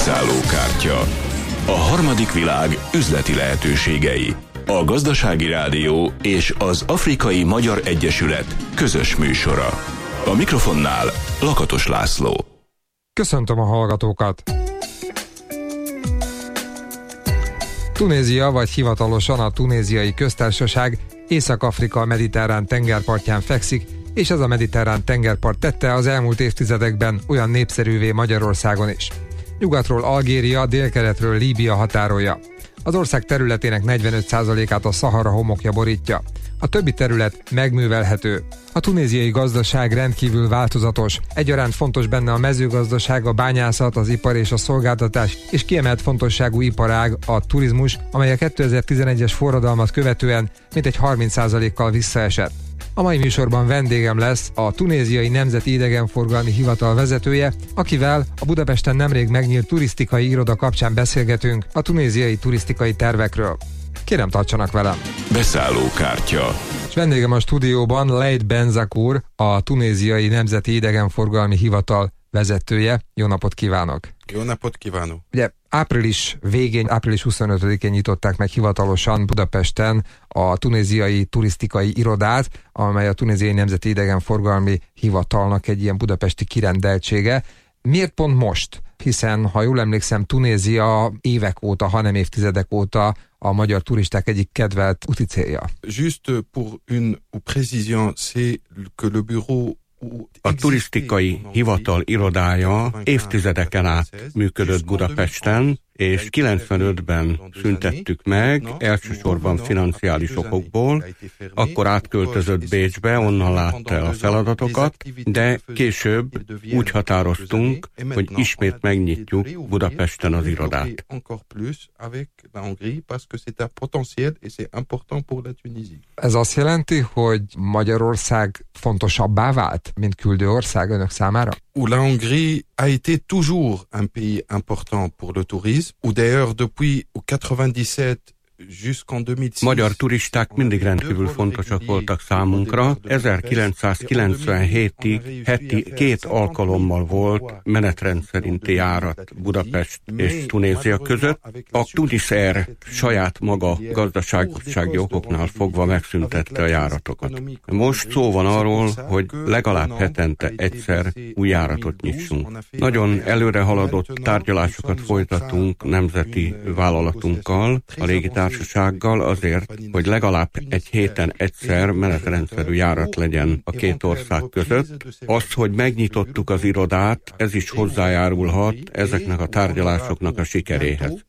Beszállókártya. A harmadik világ üzleti lehetőségei. A Gazdasági Rádió és az Afrikai Magyar Egyesület közös műsora. A mikrofonnál Lakatos László. Köszöntöm a hallgatókat! Tunézia, vagy hivatalosan a Tunéziai Köztársaság Észak-Afrika mediterrán tengerpartján fekszik, és ez a mediterrán tengerpart tette az elmúlt évtizedekben olyan népszerűvé Magyarországon is. Nyugatról Algéria, délkeletről Líbia határolja. Az ország területének 45%-át a Szahara homokja borítja. A többi terület megművelhető. A tunéziai gazdaság rendkívül változatos. Egyaránt fontos benne a mezőgazdaság, a bányászat, az ipar és a szolgáltatás, és kiemelt fontosságú iparág a turizmus, amely a 2011-es forradalmat követően mintegy 30%-kal visszaesett. A mai műsorban vendégem lesz a Tunéziai Nemzeti Idegenforgalmi Hivatal vezetője, akivel a Budapesten nemrég megnyílt turisztikai iroda kapcsán beszélgetünk a tunéziai turisztikai tervekről. Kérem, tartsanak velem! Beszállókártya. És vendégem a stúdióban Leit Benzakour, a Tunéziai Nemzeti Idegenforgalmi Hivatal vezetője. Jó napot kívánok! Jó napot kívánok! Ugye április végén, április 25-én nyitották meg hivatalosan Budapesten a tunéziai turisztikai irodát, amely a Tunéziai Nemzeti Idegenforgalmi Hivatalnak egy ilyen budapesti kirendeltsége. Miért pont most? Hiszen, ha jól emlékszem, Tunézia évek óta, hanem évtizedek óta a magyar turisták egyik kedvelt úti célja. Juste pour une précision, c'est que le bureau. A turisztikai hivatal irodája évtizedeken át működött Budapesten, és 95-ben szüntettük meg, elsősorban financiális okokból, akkor átköltözött Bécsbe, onnan látta el a feladatokat, de később úgy határoztunk, hogy ismét megnyitjuk Budapesten az irodát. Ez azt jelenti, hogy Magyarország fontosabbá vált, mint küldő ország önök számára? La Hongrie a été toujours un pays important pour le tourisme, ou d'ailleurs depuis 97 jusqu'en 2006. Magyar turisták mindig rendkívül fontosak voltak számunkra. 1997-ig heti 2 alkalommal volt menetrend szerinti járat Budapest és Tunézia között. A Tunisair saját maga gazdasági okoknál fogva megszüntette a járatokat. Most szó van arról, hogy legalább hetente egyszer új járatot nyissunk. Nagyon előre haladott tárgyalásokat folytatunk nemzeti vállalatunkkal, a légitársasággal azért, hogy legalább egy héten egyszer menetrendszerű járat legyen a két ország között. Az, hogy megnyitottuk az irodát, ez is hozzájárulhat ezeknek a tárgyalásoknak a sikeréhez.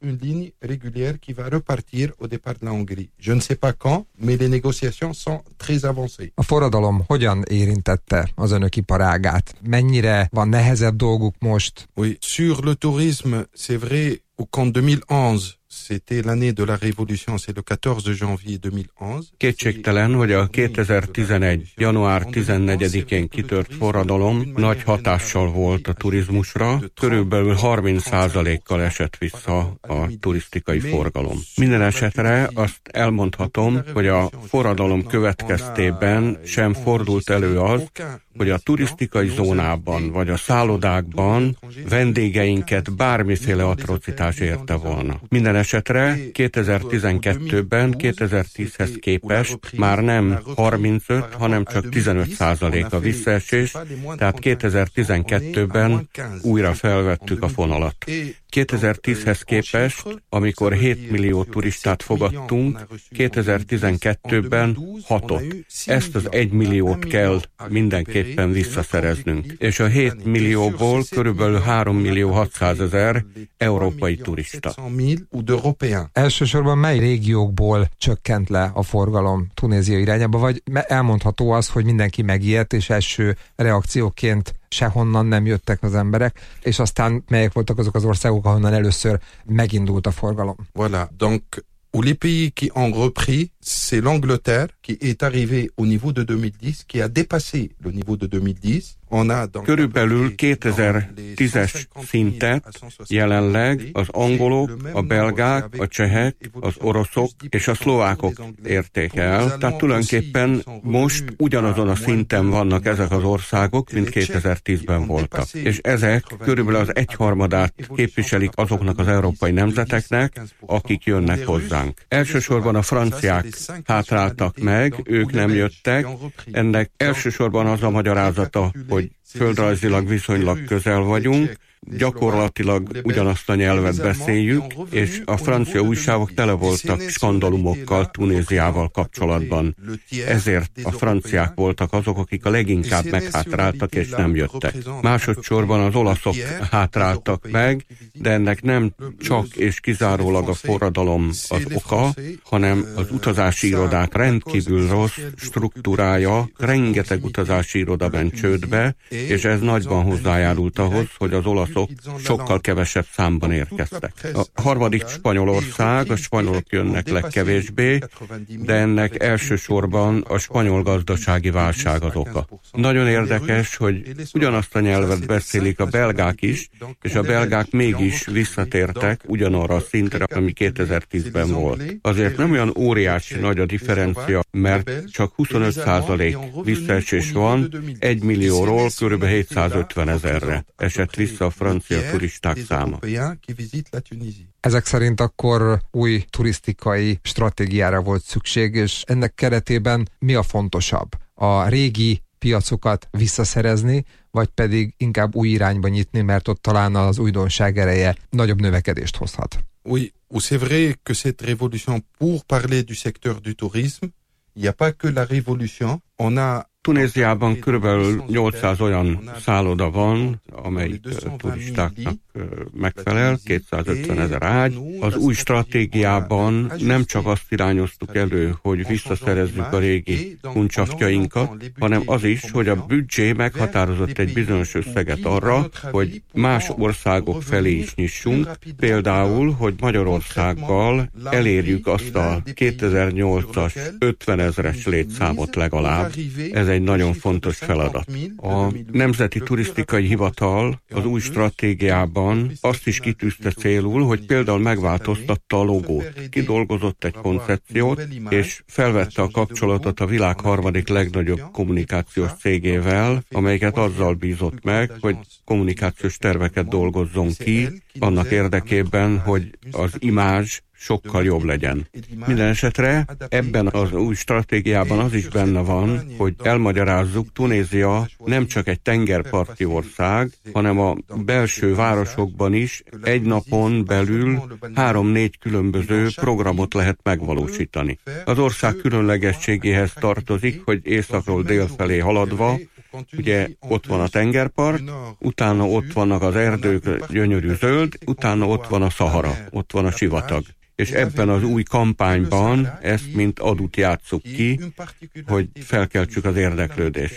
A forradalom hogyan érintette az önök iparágát? Mennyire van nehezebb dolguk most? Oui, sur le tourisme, c'est vrai, qu'en 2011, c'était l'année de la Révolution, c'est le 14 janvier 2011. Kétségtelen, hogy a 2011. január 14-én kitört forradalom nagy hatással volt a turizmusra, körülbelül 30%-kal esett vissza a turisztikai forgalom. Minden esetre azt elmondhatom, hogy a forradalom következtében sem fordult elő az, hogy a turisztikai zónában vagy a szállodákban vendégeinket bármiféle atrocitás érte volna. Minden esetre 2012-ben 2010-hez képest már nem 35, hanem csak 15% a visszaesés, tehát 2012-ben újra felvettük a fonalat. 2010-hez képest, amikor 7 millió turistát fogadtunk, 2012-ben 6-ot. Ezt az 1 milliót kell mindenképpen visszaszereznünk. És a 7 millióból körülbelül 3 millió 600 000 európai turista. Elsősorban mely régiókból csökkent le a forgalom Tunézia irányába, vagy elmondható az, hogy mindenki megijedt, és első reakcióként sehonnan nem jöttek az emberek, és aztán melyek voltak azok az országok, ahonnan először megindult a forgalom? Voilà, donc les pays qui ont repris, c'est l'Angleterre qui est arrivé au niveau de 2010, qui a dépassé le niveau de 2010. Körülbelül 2010-es szintet jelenleg az angolok, a belgák, a csehek, az oroszok és a szlovákok érték el. Tehát tulajdonképpen most ugyanazon a szinten vannak ezek az országok, mint 2010-ben voltak. És ezek körülbelül az egyharmadát képviselik azoknak az európai nemzeteknek, akik jönnek hozzánk. Elsősorban a franciák hátráltak meg, ők nem jöttek. Ennek elsősorban az a magyarázata, hogy földrajzilag viszonylag közel vagyunk, gyakorlatilag ugyanazt a nyelvet beszéljük, és a francia újságok tele voltak skandalumokkal Tunéziával kapcsolatban. Ezért a franciák voltak azok, akik a leginkább meghátráltak és nem jöttek. Másodszorban az olaszok hátráltak meg, de ennek nem csak és kizárólag a forradalom az oka, hanem az utazási irodák rendkívül rossz struktúrája, rengeteg utazási iroda ment csődbe, és ez nagyban hozzájárult ahhoz, hogy az olaszok sokkal kevesebb számban érkeztek. A harmadik Spanyolország, a spanyolok jönnek legkevésbé, de ennek elsősorban a spanyol gazdasági válság az oka. Nagyon érdekes, hogy ugyanazt a nyelvet beszélik a belgák is, és a belgák mégis visszatértek ugyanarra a szintre, ami 2010-ben volt. Azért nem olyan óriási nagy a differencia, mert csak 25% visszaesés van, 1 millióról kb. 750 000-re esett vissza a francia turisták száma. Ezek szerint akkor új turisztikai stratégiára volt szükség, és ennek keretében mi a fontosabb? A régi piacokat visszaszerezni, vagy pedig inkább új irányba nyitni, mert ott talán az újdonság ereje nagyobb növekedést hozhat? Oui, c'est vrai que cette révolution, pour parler du secteur du tourisme, il n'y a pas que la révolution, on a Tunéziában körülbelül 800 olyan szálloda van, amelyik turistáknak megfelel, 250 000 ágy. Az új stratégiában nem csak azt irányoztuk elő, hogy visszaszerezzük a régi kuncsaftjainkat, hanem az is, hogy a büdzsé meghatározott egy bizonyos összeget arra, hogy más országok felé is nyissunk, például, hogy Magyarországgal elérjük azt a 2008-as 50 000-es létszámot legalább. Ez egy nagyon fontos feladat. A Nemzeti Turisztikai Hivatal az új stratégiában azt is kitűzte célul, hogy például megváltoztatta a logót. Kidolgozott egy koncepciót, és felvette a kapcsolatot a világ harmadik legnagyobb kommunikációs cégével, amelyeket azzal bízott meg, hogy kommunikációs terveket dolgozzon ki, annak érdekében, hogy az imázs sokkal jobb legyen. Minden esetre ebben az új stratégiában az is benne van, hogy elmagyarázzuk, Tunézia nem csak egy tengerparti ország, hanem a belső városokban is egy napon belül 3-4 különböző programot lehet megvalósítani. Az ország különlegességéhez tartozik, hogy északról dél felé haladva, ugye ott van a tengerpart, utána ott vannak az erdők, gyönyörű zöld, utána ott van a Szahara, ott van a sivatag. És ebben az új kampányban ezt mint adut játsszuk ki, hogy felkeltsük az érdeklődést.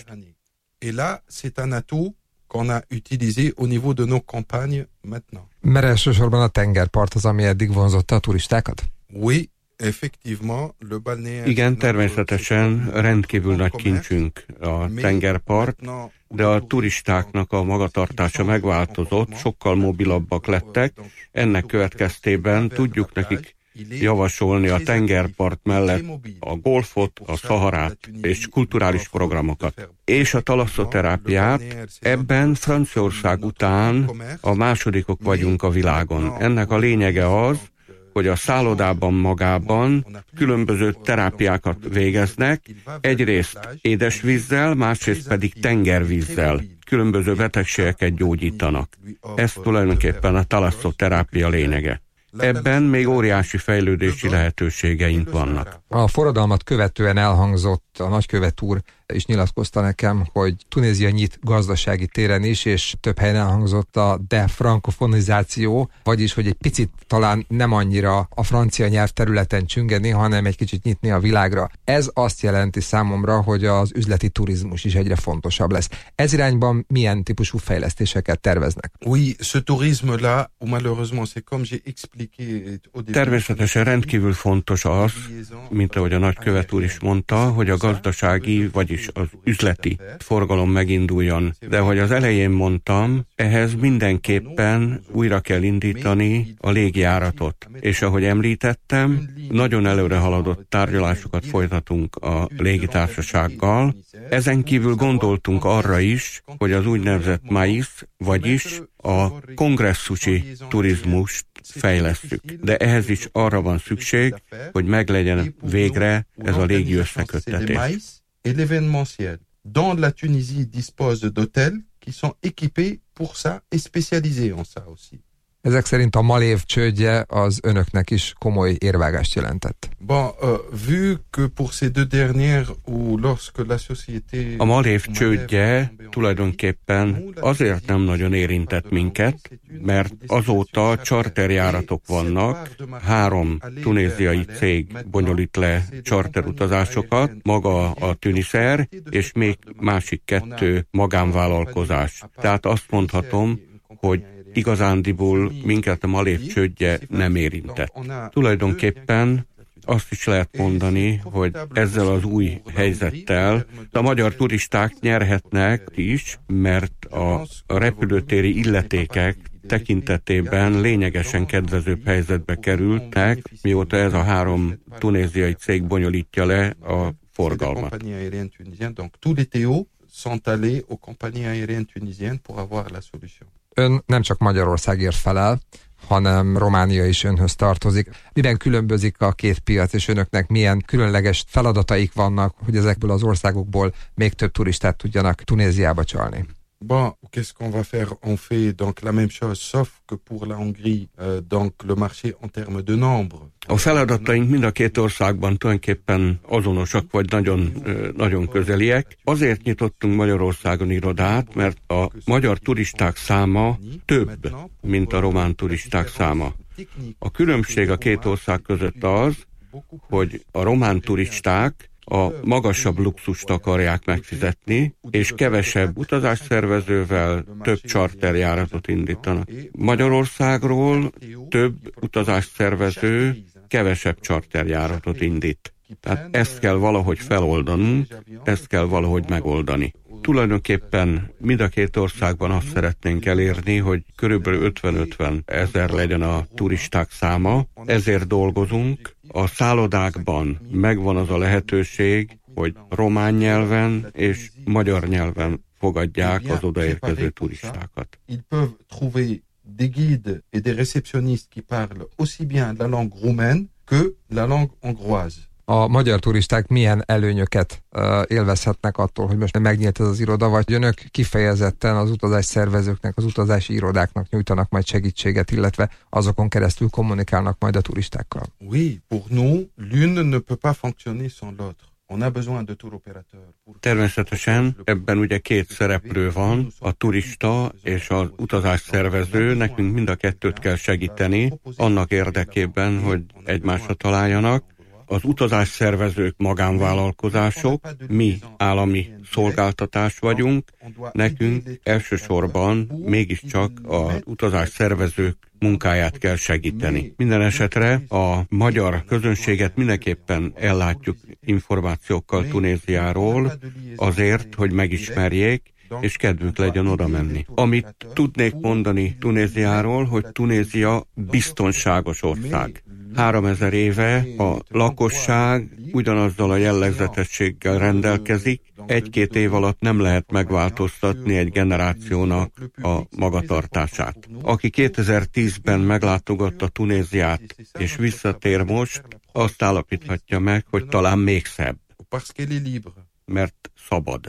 Mert elsősorban a tengerpart az, ami eddig vonzotta a turistákat? Igen, természetesen rendkívül nagy kincsünk a tengerpart, de a turistáknak a magatartása megváltozott, sokkal mobilabbak lettek. Ennek következtében tudjuk nekik javasolni a tengerpart mellett a golfot, a Szaharát és kulturális programokat. És a talaszoterápiát, ebben Franciaország után a másodikok vagyunk a világon. Ennek a lényege az, hogy a szállodában magában különböző terápiákat végeznek, egyrészt édesvízzel, másrészt pedig tengervízzel. Különböző betegségeket gyógyítanak. Ez tulajdonképpen a talaszoterápia lényege. Ebben még óriási fejlődési lehetőségeink vannak. A forradalmat követően elhangzott, a nagykövet úr is nyilatkozta nekem, hogy Tunézia nyit gazdasági téren is, és több helyen elhangzott a defrankofonizáció, vagyis, hogy egy picit talán nem annyira a francia nyelv területen csüngeni, hanem egy kicsit nyitni a világra. Ez azt jelenti számomra, hogy az üzleti turizmus is egyre fontosabb lesz. Ez irányban milyen típusú fejlesztéseket terveznek? Oui, ce tourisme-là, malheureusement, c'est comme j'ai expliqué au début. Természetesen rendkívül fontos az, mint ahogy a nagykövet úr is mondta, hogy a gazdasági, vagyis is az üzleti forgalom meginduljon. De ahogy az elején mondtam, ehhez mindenképpen újra kell indítani a légjáratot. És ahogy említettem, nagyon előre haladott tárgyalásokat folytatunk a légitársasággal. Ezen kívül gondoltunk arra is, hogy az úgynevezett MAIS, vagyis a kongresszusi turizmust fejlesszük. De ehhez is arra van szükség, hogy meglegyen végre ez a légi összeköttetés. Dans la Tunisie dispose d'hôtels qui sont équipés pour ça et spécialisés en ça aussi. Ezek szerint a Malév csődje az önöknek is komoly érvágást jelentett. Bon, vu que pour ces deux dernières où lorsque la société... A Malév csődje tulajdonképpen azért nem nagyon érintett minket, mert azóta charterjáratok vannak, 3 tunéziai cég bonyolít le charterutazásokat, maga a Tunisair, és még másik 2 magánvállalkozás. Tehát azt mondhatom, hogy igazándiból minket a Malév csődje nem érintett. Tulajdonképpen azt is lehet mondani, hogy ezzel az új helyzettel a magyar turisták nyerhetnek is, mert a repülőtéri illetékek tekintetében lényegesen kedvezőbb helyzetbe kerültek, mióta ez a 3 tunéziai cég bonyolítja le a forgalmat. Ön nem csak Magyarországért felel, hanem Románia is önhöz tartozik. Miben különbözik a 2 piac, és önöknek milyen különleges feladataik vannak, hogy ezekből az országokból még több turistát tudjanak Tunéziába csalni? Bon, qu'est-ce qu'on va faire? On fait donc la même chose, sauf que pour la Hongrie, donc le marché en termes de nombre. A feladataink mind a 2 országban tulajdonképpen azonosak, vagy nagyon közeliek. Azért nyitottunk Magyarországon irodát, mert a magyar turisták száma több, mint a román turisták száma. A különbség a 2 ország között az, hogy a román turisták a magasabb luxust akarják megfizetni, és kevesebb utazásszervezővel több charterjáratot indítanak. Magyarországról több utazásszervező kevesebb charterjáratot indít. Tehát ezt kell valahogy feloldanunk, ezt kell valahogy megoldani. Tulajdonképpen mind a 2 országban azt szeretnénk elérni, hogy körülbelül 50-50 ezer legyen a turisták száma, ezért dolgozunk. A szállodákban megvan az a lehetőség, hogy román nyelven és magyar nyelven fogadják az odaérkező turistákat. Des guides et des réceptionnistes qui parlent aussi bien la langue roumaine que la langue hongroise. A magyar turisták milyen előnyöket élvezhetnek attól, hogy most megnyílt ez az iroda, vagy önök kifejezetten az utazásszervezőknek, az utazási irodáknak nyújtanak majd segítséget, illetve azokon keresztül kommunikálnak majd a turistákkal? Oui, pour nous, l'une ne peut pas fonctionner sans l'autre. Természetesen ebben ugye 2 szereplő van, a turista és az utazásszervező, nekünk mind a 2-t kell segíteni, annak érdekében, hogy egymásra találjanak. Az utazásszervezők magánvállalkozások, mi állami szolgáltatás vagyunk, nekünk elsősorban mégiscsak az utazásszervezők munkáját kell segíteni. Minden esetre a magyar közönséget mindenképpen ellátjuk információkkal Tunéziáról azért, hogy megismerjék, és kedvük legyen oda menni. Amit tudnék mondani Tunéziáról, hogy Tunézia biztonságos ország. 3000 éve a lakosság ugyanazzal a jellegzetességgel rendelkezik, 1-2 év alatt nem lehet megváltoztatni egy generációnak a magatartását. Aki 2010-ben meglátogatta Tunéziát és visszatér most, azt állapíthatja meg, hogy talán még szebb, mert szabad.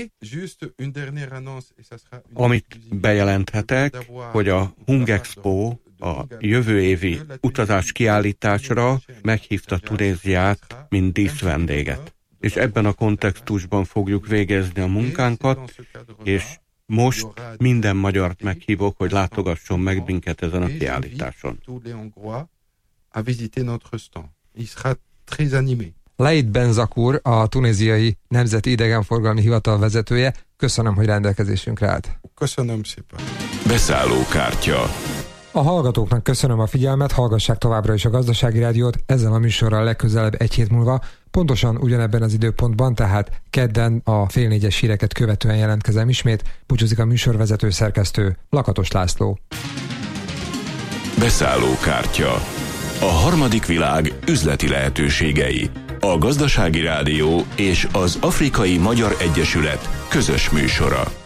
Amit bejelenthetek, hogy a Hungexpo a jövő évi utazás kiállításra meghívta Tunéziát, mint díszvendéget. És ebben a kontextusban fogjuk végezni a munkánkat, és most minden magyart meghívok, hogy látogasson meg minket ezen a kiállításon. Laïd Benzakour, a tunéziai Nemzeti Idegenforgalmi Hivatal vezetője. Köszönöm, hogy rendelkezésünkre állt. Köszönöm szépen. Beszállókártya. A hallgatóknak köszönöm a figyelmet, hallgassák továbbra is a Gazdasági Rádiót, ezzel a műsorral legközelebb egy hét múlva, pontosan ugyanebben az időpontban, tehát kedden a 3:30 híreket követően jelentkezem ismét. Búcsúzik a műsorvezető szerkesztő Lakatos László. Beszállókártya. A harmadik világ üzleti lehetőségei. A Gazdasági Rádió és az Afrikai Magyar Egyesület közös műsora.